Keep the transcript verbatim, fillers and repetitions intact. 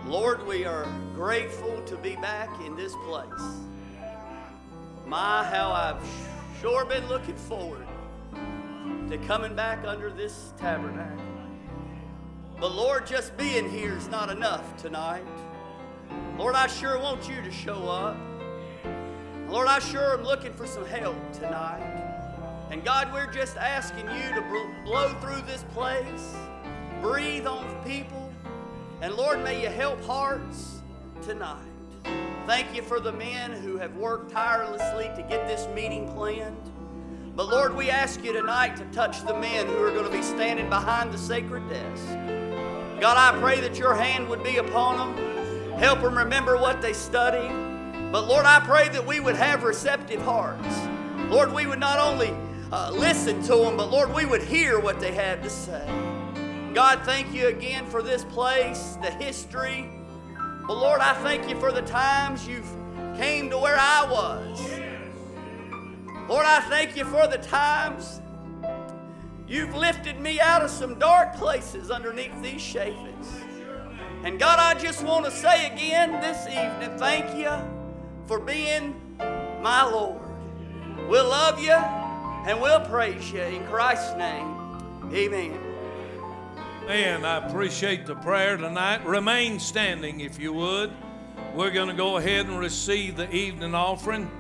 Lord, we are grateful to be back in this place. My, how I've sure been looking forward to coming back under this tabernacle. But Lord, just being here is not enough tonight. Lord, I sure want you to show up. Lord, I sure am looking for some help tonight. And God, we're just asking you to blow through this place, breathe on people, and Lord, may you help hearts tonight. Thank you for the men who have worked tirelessly to get this meeting planned. But Lord, we ask you tonight to touch the men who are going to be standing behind the sacred desk. God, I pray that your hand would be upon them. Help them remember what they studied. But Lord, I pray that we would have receptive hearts. Lord, we would not only uh, listen to them, but Lord, we would hear what they have to say. God, thank you again for this place, the history. But Lord, I thank you for the times you've came to where I was. Lord, I thank you for the times you've lifted me out of some dark places underneath these shafts. And God, I just want to say again this evening, thank you for being my Lord. We'll love you and we'll praise you in Christ's name. Amen. Man, I appreciate the prayer tonight. Remain standing if you would. We're going to go ahead and receive the evening offering.